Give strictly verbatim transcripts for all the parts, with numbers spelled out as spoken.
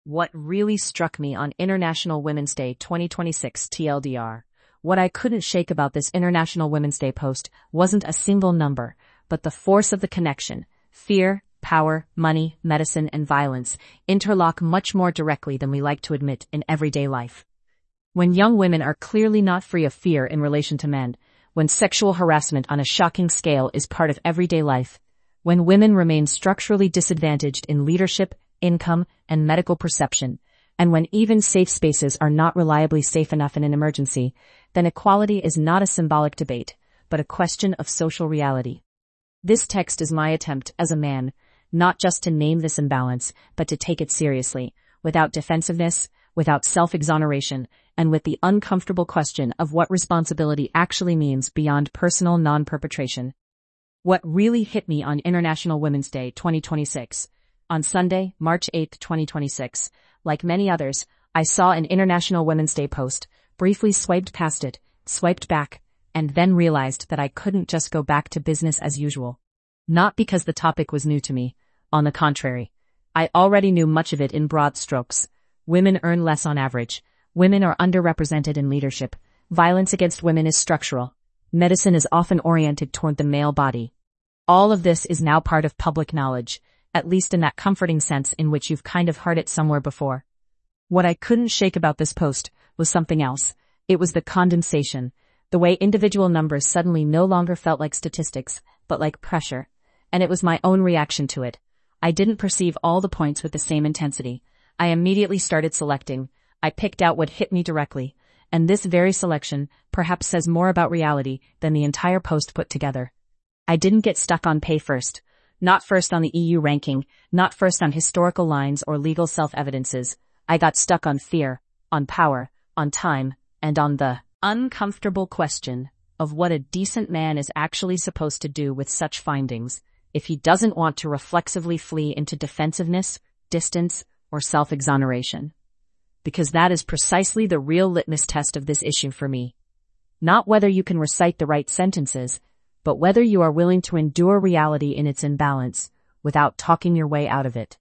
What really struck me on International Women's Day twenty twenty-six T L D R, what I couldn't shake about this International Women's Day post wasn't a single number, but the force of the connection. Fear, power, money, medicine, and violence interlock much more directly than we like to admit in everyday life. When young women are clearly not free of fear in relation to men, when sexual harassment on a shocking scale is part of everyday life, when women remain structurally disadvantaged in leadership, income, and medical perception, and when even safe spaces are not reliably safe enough in an emergency, then equality is not a symbolic debate, but a question of social reality. This text is my attempt as a man, not just to name this imbalance, but to take it seriously, without defensiveness, without self-exoneration, and with the uncomfortable question of what responsibility actually means beyond personal non-perpetration. What really hit me on International Women's Day twenty twenty-six, on Sunday, March eighth, twenty twenty-six, like many others, I saw an International Women's Day post, briefly swiped past it, swiped back, and then realized that I couldn't just go back to business as usual. Not because the topic was new to me. On the contrary, I already knew much of it in broad strokes. Women earn less on average. Women are underrepresented in leadership. Violence against women is structural. Medicine is often oriented toward the male body. All of this is now part of public knowledge, at least in that comforting sense in which you've kind of heard it somewhere before. What I couldn't shake about this post was something else. It was the condensation, the way individual numbers suddenly no longer felt like statistics, but like pressure. And it was my own reaction to it. I didn't perceive all the points with the same intensity. I immediately started selecting. I picked out what hit me directly. And this very selection perhaps says more about reality than the entire post put together. I didn't get stuck on pay first. Not first on the E U ranking, not first on historical lines or legal self-evidences. I got stuck on fear, on power, on time, and on the uncomfortable question of what a decent man is actually supposed to do with such findings if he doesn't want to reflexively flee into defensiveness, distance, or self-exoneration. Because that is precisely the real litmus test of this issue for me. Not whether you can recite the right sentences, but whether you are willing to endure reality in its imbalance without talking your way out of it.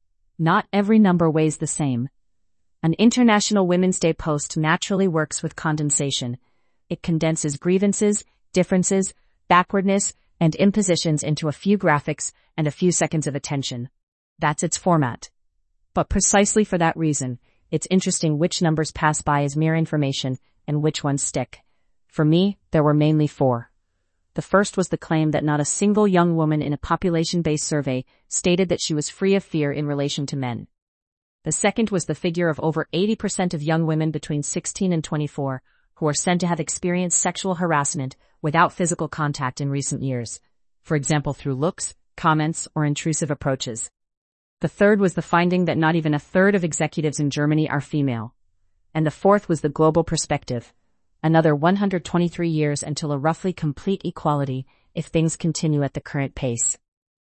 Not every number weighs the same. An International Women's Day post naturally works with condensation. It condenses grievances, differences, backwardness, and impositions into a few graphics and a few seconds of attention. That's its format. But precisely for that reason, it's interesting which numbers pass by as mere information and which ones stick. For me, there were mainly four. The first was the claim that not a single young woman in a population-based survey stated that she was free of fear in relation to men. The second was the figure of over eighty percent of young women between sixteen and twenty-four who are said to have experienced sexual harassment without physical contact in recent years, for example through looks, comments, or intrusive approaches. The third was the finding that not even a third of executives in Germany are female. And the fourth was the global perspective. Another one hundred twenty-three years until a roughly complete equality if things continue at the current pace.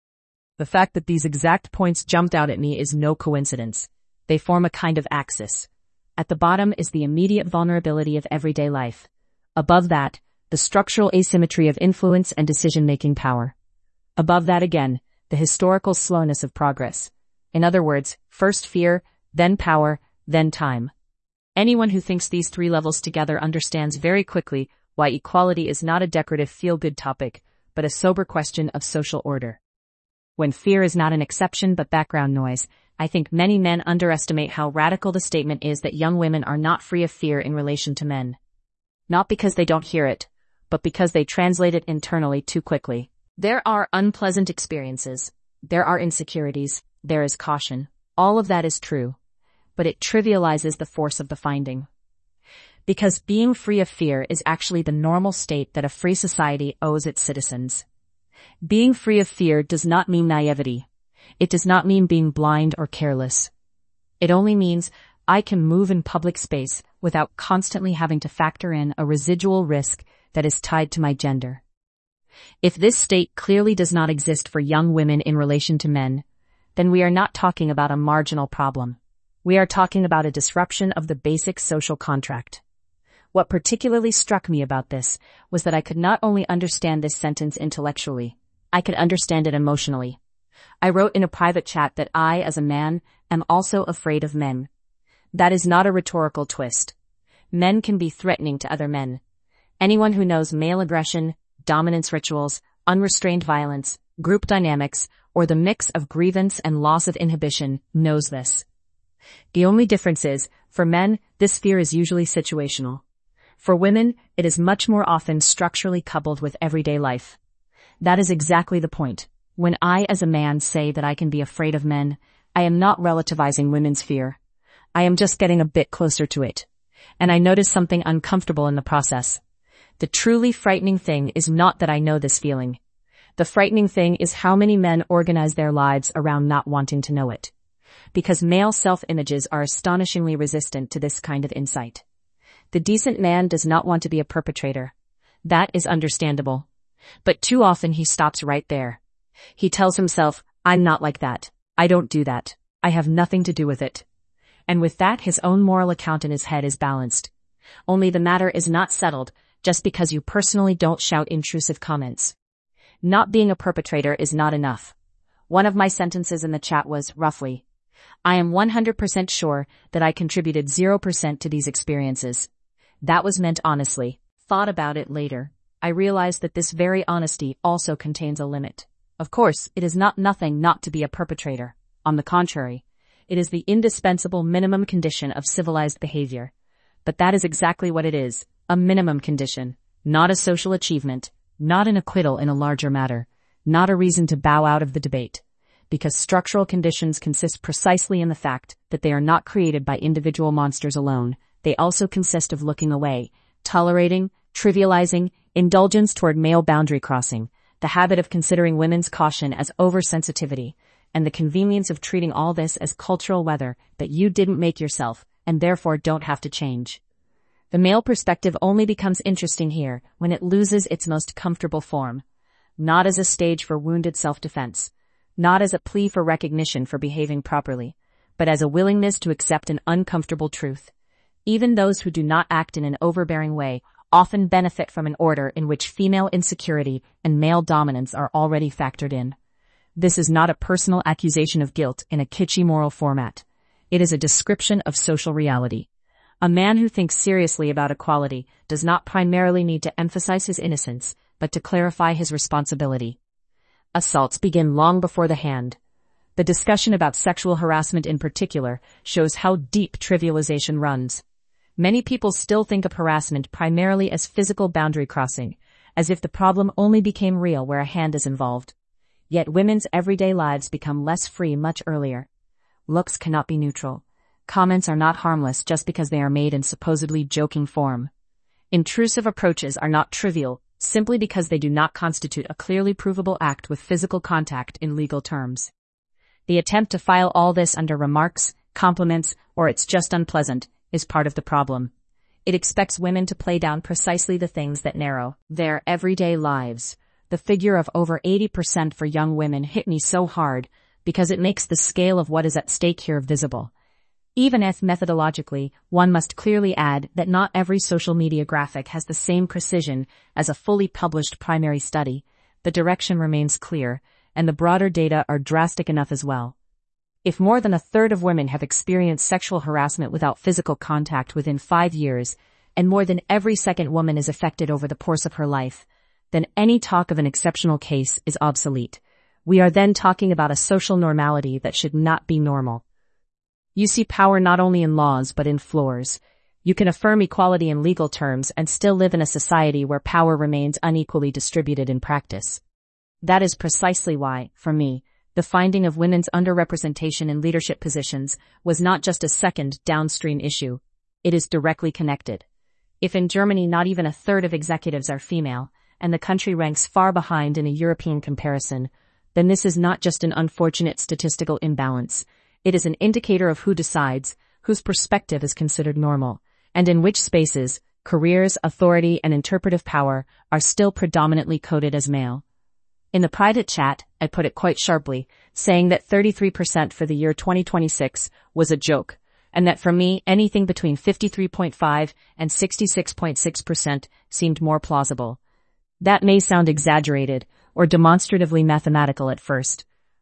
The fact that these exact points jumped out at me is no coincidence. They form a kind of axis. At the bottom is the immediate vulnerability of everyday life. Above that, the structural asymmetry of influence and decision-making power. Above that again, the historical slowness of progress. In other words, first fear, then power, then time. Anyone who thinks these three levels together understands very quickly why equality is not a decorative feel-good topic, but a sober question of social order. When fear is not an exception but background noise, I think many men underestimate how radical the statement is that young women are not free of fear in relation to men. Not because they don't hear it, but because they translate it internally too quickly. There are unpleasant experiences. There are insecurities. There is caution. All of that is true. But it trivializes the force of the finding. Because being free of fear is actually the normal state that a free society owes its citizens. Being free of fear does not mean naivety. It does not mean being blind or careless. It only means I can move in public space without constantly having to factor in a residual risk that is tied to my gender. If this state clearly does not exist for young women in relation to men, then we are not talking about a marginal problem. We are talking about a disruption of the basic social contract. What particularly struck me about this was that I could not only understand this sentence intellectually, I could understand it emotionally. I wrote in a private chat that I, as a man, am also afraid of men. That is not a rhetorical twist. Men can be threatening to other men. Anyone who knows male aggression, dominance rituals, unrestrained violence, group dynamics, or the mix of grievance and loss of inhibition knows this. The only difference is, for men, this fear is usually situational. For women, it is much more often structurally coupled with everyday life. That is exactly the point. When I, as a man, say that I can be afraid of men, I am not relativizing women's fear. I am just getting a bit closer to it. And I notice something uncomfortable in the process. The truly frightening thing is not that I know this feeling. The frightening thing is how many men organize their lives around not wanting to know it. Because male self-images are astonishingly resistant to this kind of insight. The decent man does not want to be a perpetrator. That is understandable. But too often he stops right there. He tells himself, I'm not like that. I don't do that. I have nothing to do with it. And with that, his own moral account in his head is balanced. Only the matter is not settled just because you personally don't shout intrusive comments. Not being a perpetrator is not enough. One of my sentences in the chat was, roughly, I am one hundred percent sure that I contributed zero percent to these experiences. That was meant honestly. Thought about it later. I realized that this very honesty also contains a limit. Of course, it is not nothing not to be a perpetrator. On the contrary, it is the indispensable minimum condition of civilized behavior. But that is exactly what it is, a minimum condition, not a social achievement, not an acquittal in a larger matter, not a reason to bow out of the debate. Because structural conditions consist precisely in the fact that they are not created by individual monsters alone, they also consist of looking away, tolerating, trivializing, indulgence toward male boundary crossing, the habit of considering women's caution as oversensitivity, and the convenience of treating all this as cultural weather that you didn't make yourself, and therefore don't have to change. The male perspective only becomes interesting here when it loses its most comfortable form, not as a stage for wounded self-defense, not as a plea for recognition for behaving properly, but as a willingness to accept an uncomfortable truth. Even those who do not act in an overbearing way often benefit from an order in which female insecurity and male dominance are already factored in. This is not a personal accusation of guilt in a kitschy moral format. It is a description of social reality. A man who thinks seriously about equality does not primarily need to emphasize his innocence, but to clarify his responsibility. Assaults begin long before the hand. The discussion about sexual harassment in particular shows how deep trivialization runs. Many people still think of harassment primarily as physical boundary crossing, as if the problem only became real where a hand is involved. Yet women's everyday lives become less free much earlier. Looks cannot be neutral. Comments are not harmless just because they are made in supposedly joking form. Intrusive approaches are not trivial simply because they do not constitute a clearly provable act with physical contact in legal terms. The attempt to file all this under remarks, compliments, or it's just unpleasant is part of the problem. It expects women to play down precisely the things that narrow their everyday lives. The figure of over eighty percent for young women hit me so hard because it makes the scale of what is at stake here visible. Even if methodologically, one must clearly add that not every social media graphic has the same precision as a fully published primary study, the direction remains clear, and the broader data are drastic enough as well. If more than a third of women have experienced sexual harassment without physical contact within five years, and more than every second woman is affected over the course of her life, then any talk of an exceptional case is obsolete. We are then talking about a social normality that should not be normal. You see power not only in laws but in floors. You can affirm equality in legal terms and still live in a society where power remains unequally distributed in practice. That is precisely why, for me, the finding of women's underrepresentation in leadership positions was not just a second downstream issue. It is directly connected. If in Germany not even a third of executives are female, and the country ranks far behind in a European comparison, then this is not just an unfortunate statistical imbalance. It is an indicator of who decides, whose perspective is considered normal, and in which spaces, careers, authority, and interpretive power are still predominantly coded as male. In the private chat, I put it quite sharply, saying that thirty-three percent for the year twenty twenty-six was a joke, and that for me, anything between fifty-three point five and sixty-six point six percent seemed more plausible. That may sound exaggerated or demonstratively mathematical at first,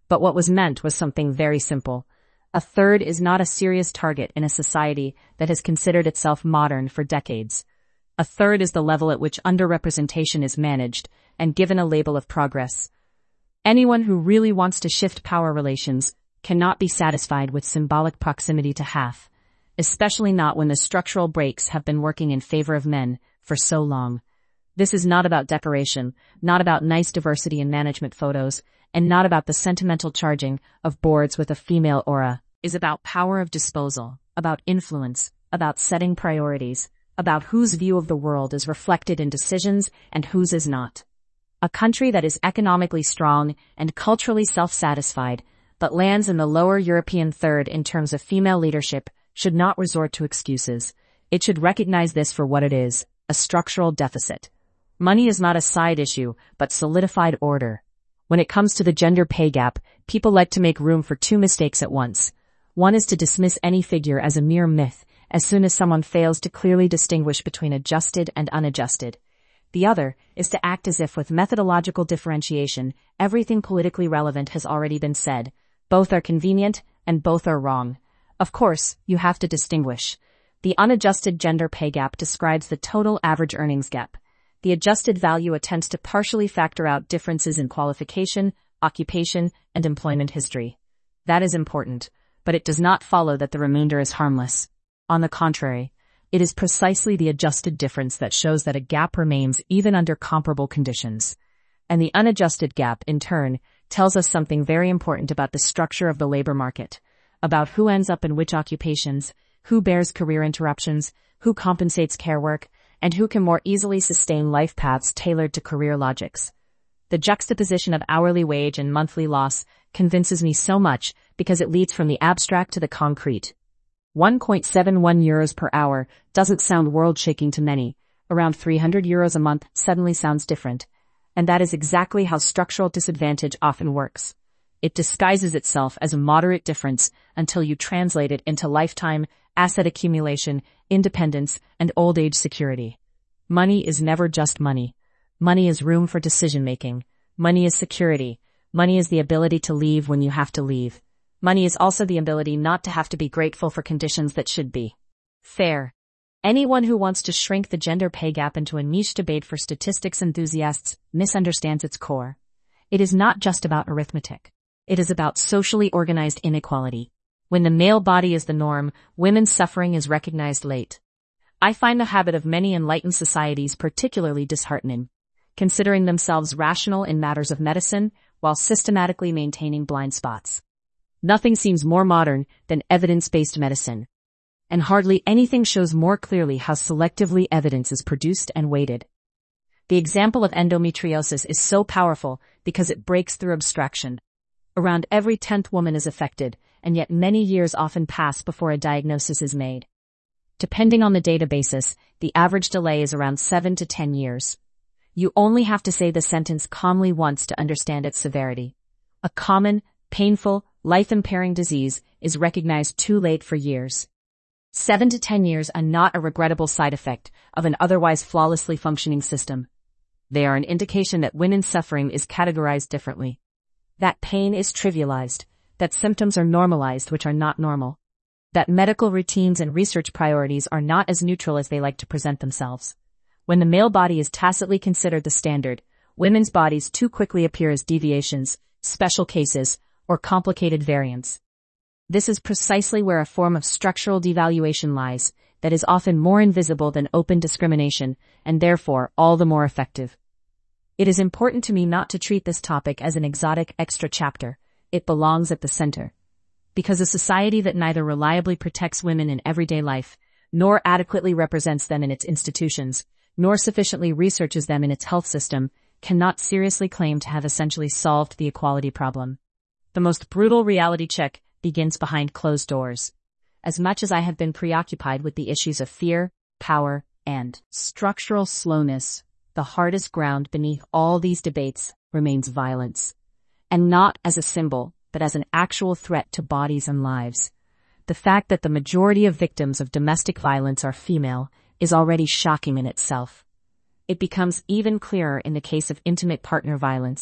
But what was meant was something very simple. A third is not a serious target in a society that has considered itself modern for decades. A third is the level at which underrepresentation is managed and given a label of progress. Anyone who really wants to shift power relations cannot be satisfied with symbolic proximity to half, especially not when the structural breaks have been working in favor of men for so long. This is not about decoration, not about nice diversity in management photos, and not about the sentimental charging of boards with a female aura. It is about power of disposal, about influence, about setting priorities, about whose view of the world is reflected in decisions and whose is not. A country that is economically strong and culturally self-satisfied, but lands in the lower European third in terms of female leadership, should not resort to excuses. It should recognize this for what it is, a structural deficit. Money is not a side issue, but solidified order. When it comes to the gender pay gap, people like to make room for two mistakes at once. One is to dismiss any figure as a mere myth as soon as someone fails to clearly distinguish between adjusted and unadjusted. The other is to act as if with methodological differentiation, everything politically relevant has already been said. Both are convenient and both are wrong. Of course, you have to distinguish. The unadjusted gender pay gap describes the total average earnings gap. The adjusted value attempts to partially factor out differences in qualification, occupation, and employment history. That is important, but it does not follow that the remainder is harmless. On the contrary, it is precisely the adjusted difference that shows that a gap remains even under comparable conditions. And the unadjusted gap, in turn, tells us something very important about the structure of the labor market, about who ends up in which occupations, who bears career interruptions, who compensates care work, and who can more easily sustain life paths tailored to career logics. The juxtaposition of hourly wage and monthly loss convinces me so much because it leads from the abstract to the concrete. one point seven one euros per hour doesn't sound world-shaking to many. Around three hundred euros a month suddenly sounds different. And that is exactly how structural disadvantage often works. It disguises itself as a moderate difference until you translate it into lifetime asset accumulation, independence, and old age security. Money is never just money. Money is room for decision-making. Money is security. Money is the ability to leave when you have to leave. Money is also the ability not to have to be grateful for conditions that should be fair. Anyone who wants to shrink the gender pay gap into a niche debate for statistics enthusiasts misunderstands its core. It is not just about arithmetic. It is about socially organized inequality. When the male body is the norm, women's suffering is recognized late. I find the habit of many enlightened societies particularly disheartening, considering themselves rational in matters of medicine while systematically maintaining blind spots. Nothing seems more modern than evidence-based medicine, and hardly anything shows more clearly how selectively evidence is produced and weighted. The example of endometriosis is so powerful because it breaks through abstraction. Around every tenth woman is affected, and yet many years often pass before a diagnosis is made. Depending on the databases, the average delay is around seven to ten years. You only have to say the sentence calmly once to understand its severity. A common, painful, life-impairing disease is recognized too late for years. Seven to ten years are not a regrettable side effect of an otherwise flawlessly functioning system. They are an indication that women's suffering is categorized differently. That pain is trivialized, that symptoms are normalized which are not normal, that medical routines and research priorities are not as neutral as they like to present themselves. When the male body is tacitly considered the standard, women's bodies too quickly appear as deviations, special cases, or complicated variants. This is precisely where a form of structural devaluation lies that is often more invisible than open discrimination and therefore all the more effective. It is important to me not to treat this topic as an exotic extra chapter. It belongs at the center. Because a society that neither reliably protects women in everyday life, nor adequately represents them in its institutions, nor sufficiently researches them in its health system, cannot seriously claim to have essentially solved the equality problem. The most brutal reality check begins behind closed doors. As much as I have been preoccupied with the issues of fear, power, and structural slowness, the hardest ground beneath all these debates remains violence. And not as a symbol, but as an actual threat to bodies and lives. The fact that the majority of victims of domestic violence are female is already shocking in itself. It becomes even clearer in the case of intimate partner violence,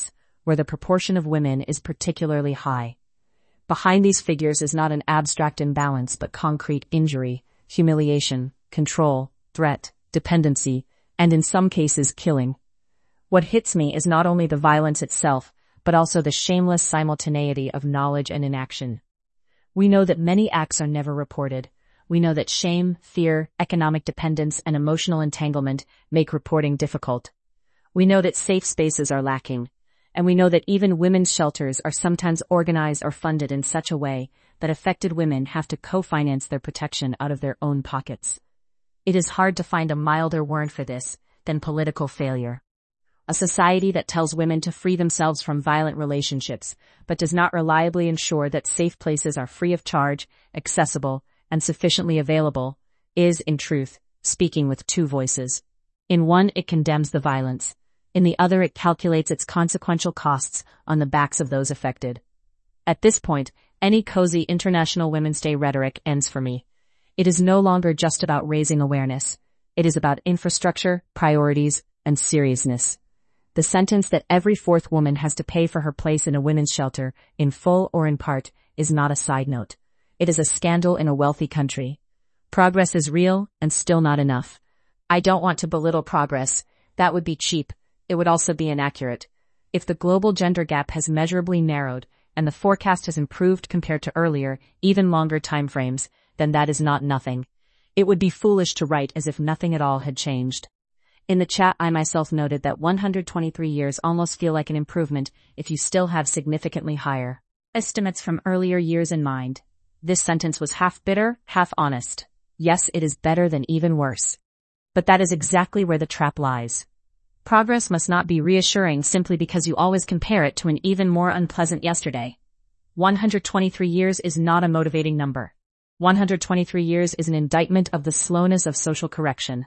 where the proportion of women is particularly high. Behind these figures is not an abstract imbalance but concrete injury, humiliation, control, threat, dependency, and in some cases killing. What hits me is not only the violence itself, but also the shameless simultaneity of knowledge and inaction. We know that many acts are never reported. We know that shame, fear, economic dependence, and emotional entanglement make reporting difficult. We know that safe spaces are lacking. And we know that even women's shelters are sometimes organized or funded in such a way that affected women have to co-finance their protection out of their own pockets. It is hard to find a milder word for this than political failure. A society that tells women to free themselves from violent relationships, but does not reliably ensure that safe places are free of charge, accessible, and sufficiently available, is, in truth, speaking with two voices. In one, it condemns the violence. In the other, it calculates its consequential costs on the backs of those affected. At this point, any cozy International Women's Day rhetoric ends for me. It is no longer just about raising awareness. It is about infrastructure, priorities, and seriousness. The sentence that every fourth woman has to pay for her place in a women's shelter, in full or in part, is not a side note. It is a scandal in a wealthy country. Progress is real and still not enough. I don't want to belittle progress. That would be cheap. It would also be inaccurate. If the global gender gap has measurably narrowed and the forecast has improved compared to earlier, even longer timeframes, then that is not nothing. It would be foolish to write as if nothing at all had changed. In the chat, I myself noted that one hundred twenty-three years almost feel like an improvement if you still have significantly higher estimates from earlier years in mind. This sentence was half bitter, half honest. Yes, it is better than even worse. But that is exactly where the trap lies. Progress must not be reassuring simply because you always compare it to an even more unpleasant yesterday. one hundred twenty-three years is not a motivating number. one hundred twenty-three years is an indictment of the slowness of social correction.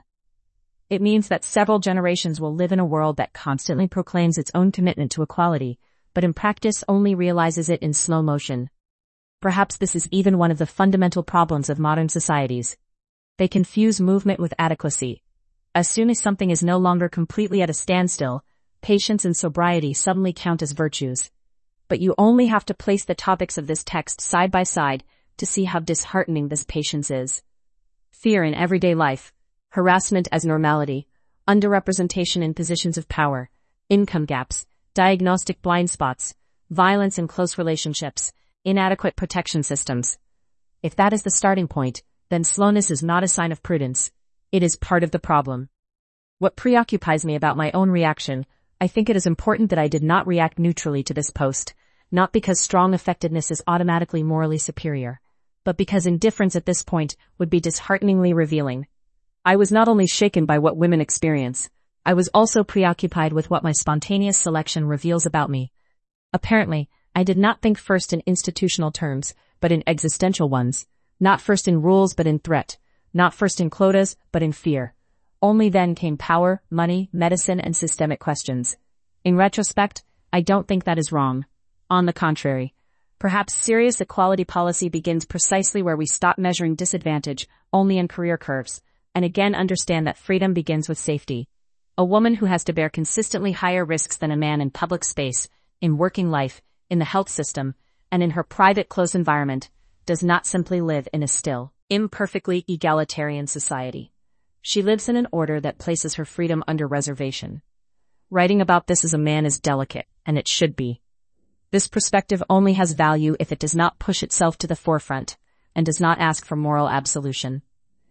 It means that several generations will live in a world that constantly proclaims its own commitment to equality, but in practice only realizes it in slow motion. Perhaps this is even one of the fundamental problems of modern societies. They confuse movement with adequacy. As soon as something is no longer completely at a standstill, patience and sobriety suddenly count as virtues. But you only have to place the topics of this text side by side to see how disheartening this patience is. Fear in everyday life, harassment as normality, underrepresentation in positions of power, income gaps, diagnostic blind spots, violence in close relationships, inadequate protection systems. If that is the starting point, then slowness is not a sign of prudence. It is part of the problem. What preoccupies me about my own reaction, I think it is important that I did not react neutrally to this post, not because strong effectiveness is automatically morally superior, but because indifference at this point would be dishearteningly revealing. I was not only shaken by what women experience, I was also preoccupied with what my spontaneous selection reveals about me. Apparently, I did not think first in institutional terms, but in existential ones, not first in rules but in threat, not first in quotas but in fear. Only then came power, money, medicine, and systemic questions. In retrospect, I don't think that is wrong. On the contrary, perhaps serious equality policy begins precisely where we stop measuring disadvantage only in career curves, and again understand that freedom begins with safety. A woman who has to bear consistently higher risks than a man in public space, in working life, in the health system, and in her private close environment, does not simply live in a still, imperfectly egalitarian society. She lives in an order that places her freedom under reservation. Writing about this as a man is delicate, and it should be. This perspective only has value if it does not push itself to the forefront, and does not ask for moral absolution.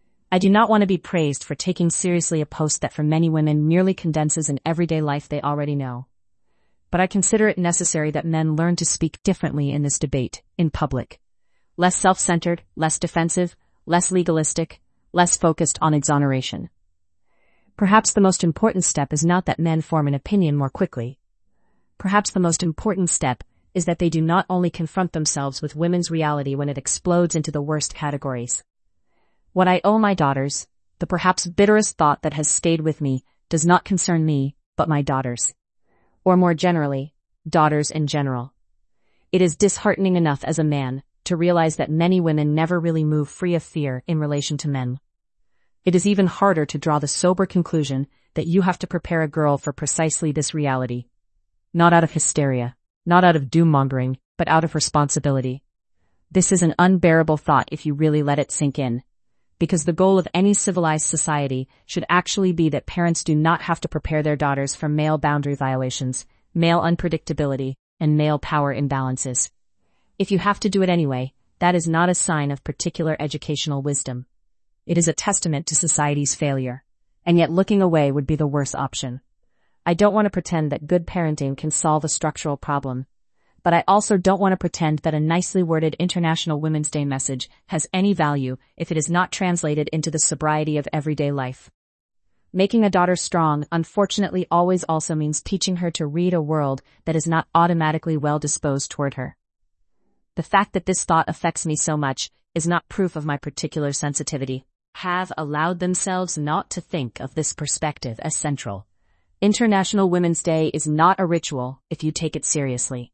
I do not want to be praised for taking seriously a post that for many women merely condenses an everyday life they already know. But I consider it necessary that men learn to speak differently in this debate, in public. Less self-centered, less defensive, less legalistic, less focused on exoneration. Perhaps the most important step is not that men form an opinion more quickly. Perhaps the most important step is that they do not only confront themselves with women's reality when it explodes into the worst categories. What I owe my daughters, the perhaps bitterest thought that has stayed with me, does not concern me, but my daughters. Or more generally, daughters in general. It is disheartening enough as a man to realize that many women never really move free of fear in relation to men. It is even harder to draw the sober conclusion that you have to prepare a girl for precisely this reality. Not out of hysteria, not out of doom-mongering, but out of responsibility. This is an unbearable thought if you really let it sink in. Because the goal of any civilized society should actually be that parents do not have to prepare their daughters for male boundary violations, male unpredictability, and male power imbalances. If you have to do it anyway, that is not a sign of particular educational wisdom. It is a testament to society's failure. And yet looking away would be the worst option. I don't want to pretend that good parenting can solve a structural problem. But I also don't want to pretend that a nicely worded International Women's Day message has any value if it is not translated into the sobriety of everyday life. Making a daughter strong, unfortunately, always also means teaching her to read a world that is not automatically well disposed toward her. The fact that this thought affects me so much is not proof of my particular sensitivity. Have allowed themselves not to think of this perspective as central. International Women's Day is not a ritual if you take it seriously.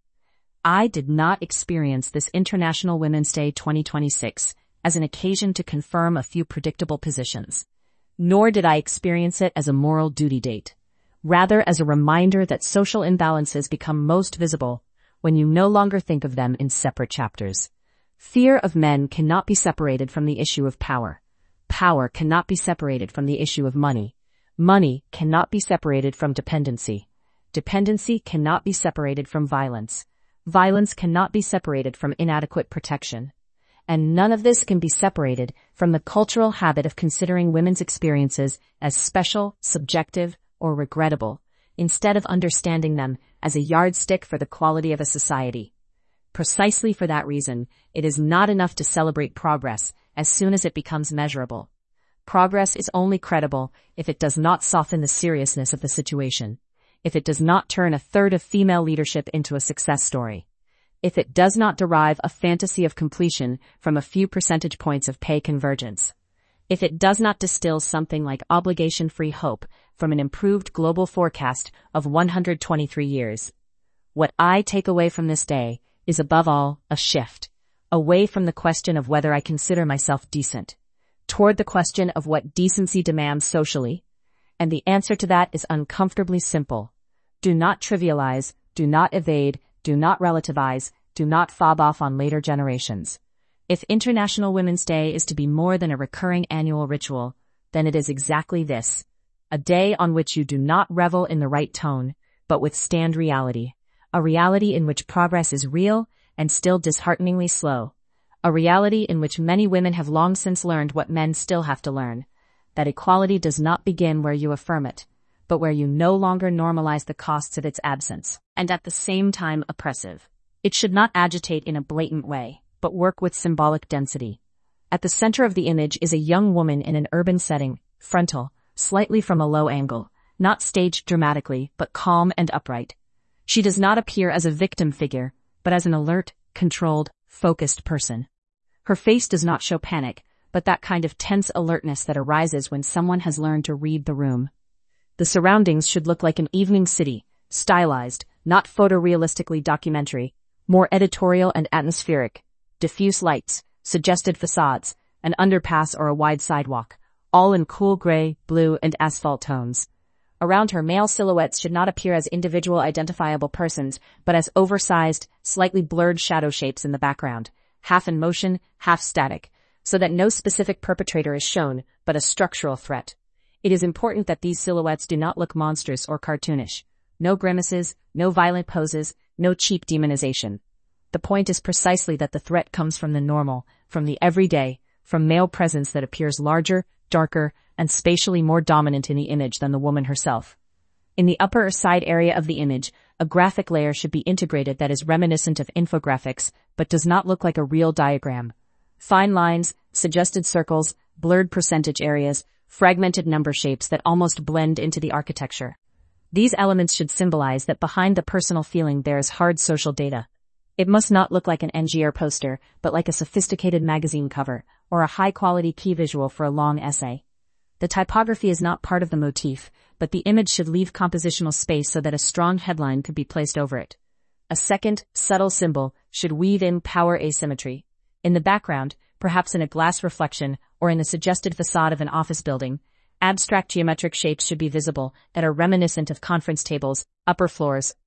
I did not experience this International Women's Day twenty twenty-six as an occasion to confirm a few predictable positions. Nor did I experience it as a moral duty date. Rather as a reminder that social imbalances become most visible when you no longer think of them in separate chapters. Fear of men cannot be separated from the issue of power. Power cannot be separated from the issue of money. Money cannot be separated from dependency. Dependency cannot be separated from violence. Violence cannot be separated from inadequate protection. And none of this can be separated from the cultural habit of considering women's experiences as special, subjective, or regrettable, instead of understanding them as a yardstick for the quality of a society. Precisely for that reason, it is not enough to celebrate progress as soon as it becomes measurable. Progress is only credible if it does not soften the seriousness of the situation, if it does not turn a third of female leadership into a success story, if it does not derive a fantasy of completion from a few percentage points of pay convergence, if it does not distill something like obligation-free hope from an improved global forecast of one hundred twenty-three years. What I take away from this day is above all a shift, away from the question of whether I consider myself decent, toward the question of what decency demands socially, and the answer to that is uncomfortably simple. Do not trivialize, do not evade, do not relativize, do not fob off on later generations. If International Women's Day is to be more than a recurring annual ritual, then it is exactly this, a day on which you do not revel in the right tone, but withstand reality, a reality in which progress is real and still dishearteningly slow. A reality in which many women have long since learned what men still have to learn, that equality does not begin where you affirm it, but where you no longer normalize the costs of its absence, and at the same time oppressive. It should not agitate in a blatant way, but work with symbolic density. At the center of the image is a young woman in an urban setting, frontal, slightly from a low angle, not staged dramatically, but calm and upright. She does not appear as a victim figure, but as an alert, controlled, focused person. Her face does not show panic, but that kind of tense alertness that arises when someone has learned to read the room. The surroundings should look like an evening city, stylized, not photorealistically documentary, more editorial and atmospheric, diffuse lights, suggested facades, an underpass or a wide sidewalk, all in cool gray, blue, and asphalt tones. Around her, male silhouettes should not appear as individual identifiable persons, but as oversized, slightly blurred shadow shapes in the background, half in motion, half static, so that no specific perpetrator is shown, but a structural threat. It is important that these silhouettes do not look monstrous or cartoonish. No grimaces, no violent poses, no cheap demonization. The point is precisely that the threat comes from the normal, from the everyday, from male presence that appears larger, darker, and spatially more dominant in the image than the woman herself. In the upper or side area of the image, a graphic layer should be integrated that is reminiscent of infographics, but does not look like a real diagram. Fine lines, suggested circles, blurred percentage areas, fragmented number shapes that almost blend into the architecture. These elements should symbolize that behind the personal feeling there is hard social data. It must not look like an N G R poster, but like a sophisticated magazine cover, or a high-quality key visual for a long essay. The typography is not part of the motif, but the image should leave compositional space so that a strong headline could be placed over it. A second, subtle symbol should weave in power asymmetry. In the background, perhaps in a glass reflection or in the suggested facade of an office building, abstract geometric shapes should be visible that are reminiscent of conference tables, upper floors,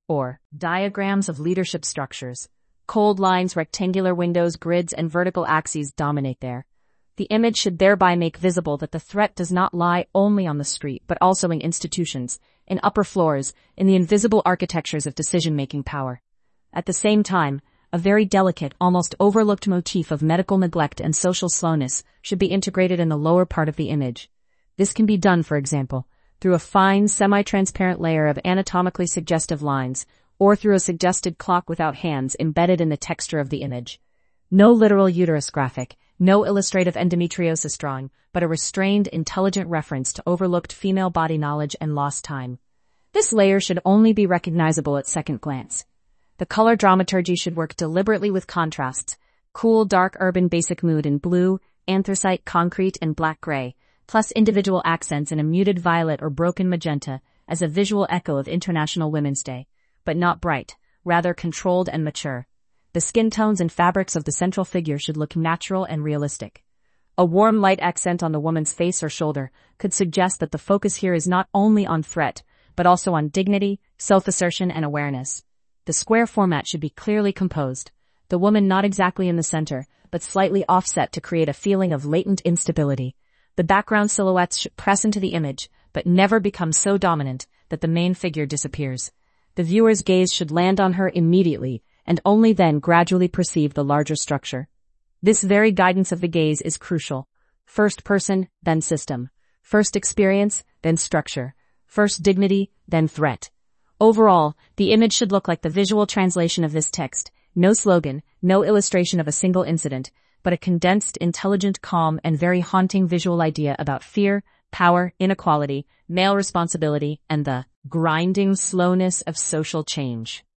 or diagrams of leadership structures. Cold lines, rectangular windows, grids, and vertical axes dominate there. The image should thereby make visible that the threat does not lie only on the street, but also in institutions, in upper floors, in the invisible architectures of decision-making power. At the same time, a very delicate, almost overlooked motif of medical neglect and social slowness should be integrated in the lower part of the image. This can be done, for example, through a fine, semi-transparent layer of anatomically suggestive lines, or through a suggested clock without hands embedded in the texture of the image. No literal uterus graphic, no illustrative endometriosis drawing, but a restrained, intelligent reference to overlooked female body knowledge and lost time. This layer should only be recognizable at second glance. The color dramaturgy should work deliberately with contrasts: cool, dark, urban, basic mood in blue, anthracite, concrete, and black-gray, plus individual accents in a muted violet or broken magenta as a visual echo of International Women's Day, but not bright, rather controlled and mature. The skin tones and fabrics of the central figure should look natural and realistic. A warm light accent on the woman's face or shoulder could suggest that the focus here is not only on threat, but also on dignity, self-assertion, and awareness. The square format should be clearly composed, the woman not exactly in the center, but slightly offset to create a feeling of latent instability. The background silhouettes should press into the image, but never become so dominant that the main figure disappears. The viewer's gaze should land on her immediately, and only then gradually perceive the larger structure. This very guidance of the gaze is crucial. First person, then system. First experience, then structure. First dignity, then threat. Overall, the image should look like the visual translation of this text. No slogan, no illustration of a single incident, but a condensed, intelligent, calm, and very haunting visual idea about fear, power, inequality, male responsibility, and the grinding slowness of social change.